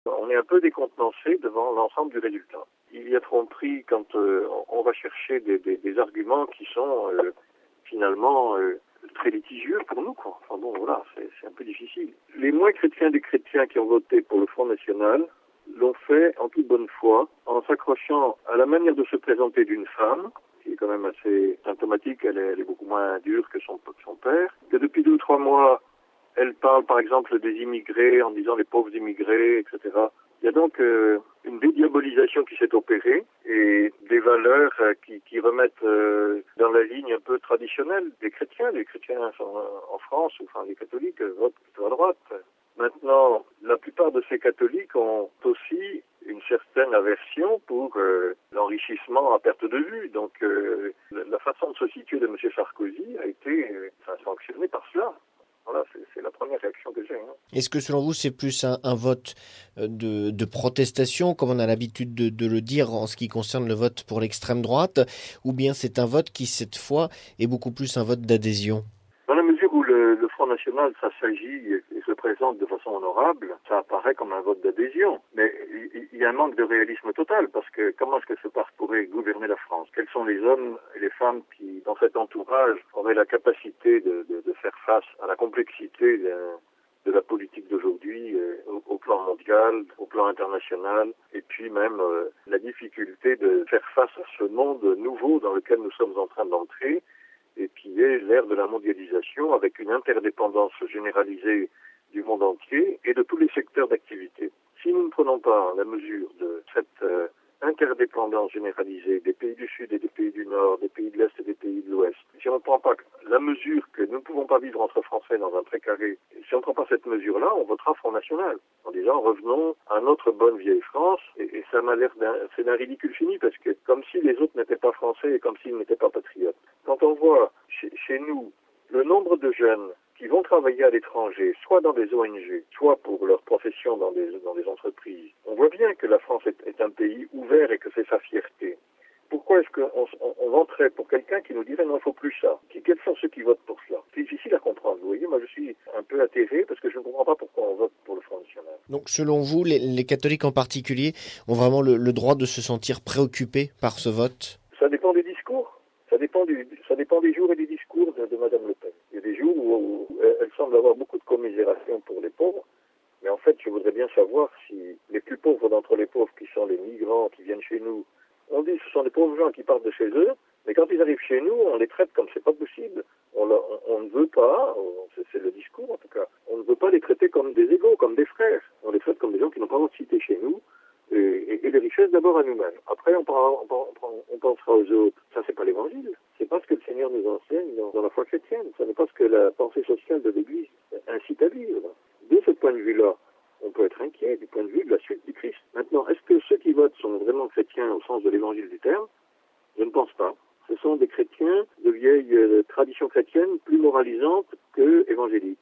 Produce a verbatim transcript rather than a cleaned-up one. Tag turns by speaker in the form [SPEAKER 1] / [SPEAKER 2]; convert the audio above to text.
[SPEAKER 1] On est un peu décontenancé devant l'ensemble du résultat. Il y a tromperie quand euh, on va chercher des, des, des arguments qui sont euh, finalement euh, très litigieux pour nous, quoi. Enfin bon, voilà, c'est, c'est un peu difficile. Les moins chrétiens des chrétiens qui ont voté pour le Front National l'ont fait en toute bonne foi, en s'accrochant à la manière de se présenter d'une femme, qui est quand même assez symptomatique, elle est, elle est beaucoup moins dure que son, son père, que depuis deux ou trois mois, elle parle par exemple des immigrés en disant les pauvres immigrés, et cetera. Il y a donc euh, une dédiabolisation qui s'est opérée et des valeurs euh, qui, qui remettent euh, dans la ligne un peu traditionnelle des chrétiens. Les chrétiens sont, euh, en France, ou enfin les catholiques, euh, votent plutôt à droite. Maintenant, la plupart de ces catholiques ont aussi une certaine aversion pour euh, l'enrichissement à perte de vue. Donc euh, la façon de se situer de M. Sarkozy a été euh, enfin, sanctionnée par cela. Voilà, c'est, c'est la première réaction que j'ai. Hein.
[SPEAKER 2] Est-ce que selon vous, c'est plus un, un vote de, de protestation, comme on a l'habitude de, de le dire en ce qui concerne le vote pour l'extrême droite, ou bien c'est un vote qui, cette fois, est beaucoup plus un vote d'adhésion?
[SPEAKER 1] Dans la mesure où le, le Front National, ça s'agit et se présente de façon honorable, ça apparaît comme un vote d'adhésion. Mais il, il y a un manque de réalisme total, parce que comment est-ce que ce parti pourrait gouverner la France? Quels sont les hommes et les femmes qui, dans cet entourage, auraient la capacité de, de, de faire face à la complexité de, de la politique d'aujourd'hui euh, au, au plan mondial, au plan international, et puis même euh, la difficulté de faire face à ce monde nouveau dans lequel nous sommes en train d'entrer, et qui est l'ère de la mondialisation avec une interdépendance généralisée du monde entier et de tous les secteurs d'activité. Si nous ne prenons pas la mesure de cette euh, interdépendance généralisée des pays du Sud et des pays du Nord, des pays de l'Est et des pays de l'Ouest, si on ne prend pas la mesure que nous ne pouvons pas vivre entre Français dans un précaré, si on ne prend pas cette mesure-là, on votera Front National, en disant revenons à notre bonne vieille France, et, et ça m'a l'air d'un, c'est d'un ridicule fini, parce que comme si les autres n'étaient pas français et comme s'ils n'étaient pas patriotes. Quand on voit chez, chez nous le nombre de jeunes qui vont travailler à l'étranger, soit dans des O N G, soit pour leur profession dans des, dans des entreprises, on voit bien que la France est, est un pays ouvert et que c'est sa fierté. Pourquoi est-ce qu'on on, on voterait pour quelqu'un qui nous dirait non, il ne faut plus ça? Quels sont ceux qui votent pour cela? C'est difficile à comprendre. Vous voyez, moi je suis un peu atterré parce que je ne comprends pas pourquoi on vote pour le Front National.
[SPEAKER 2] Donc selon vous, les, les catholiques en particulier ont vraiment le, le droit de se sentir préoccupés par ce vote?
[SPEAKER 1] Ça dépend des discours. Ça dépend, du, ça dépend des jours et des discours de, de Mme Le Pen. Il y a des jours où, où elle semble avoir beaucoup de commisération pour les pauvres, mais en fait, je voudrais bien savoir si les plus pauvres d'entre les pauvres, qui sont les migrants qui viennent chez nous, on dit que ce sont des pauvres gens qui partent de chez eux, mais quand ils arrivent chez nous, on les traite comme c'est pas possible. On, on, on ne veut pas, on, c'est, c'est le discours en tout cas, on ne veut pas les traiter comme des égaux, comme des frères. On les traite comme des gens qui n'ont pas votre cité chez nous, et, et, et les richesses d'abord à nous-mêmes. Après, on, prend, on, prend, on pensera aux autres. Ça, c'est pas l'évangile. C'est pas ce que le Seigneur nous enseigne dans, dans la foi chrétienne. Ça n'est pas ce que la pensée sociale de l'Église incite à vivre. De ce point de vue-là, on peut être inquiet du point de vue de la suite du Christ. Maintenant, est-ce que ceux qui votent sont vraiment chrétiens au sens de l'évangile du terme? Je ne pense pas. Ce sont des chrétiens de vieille euh, tradition chrétienne plus moralisante que évangélique.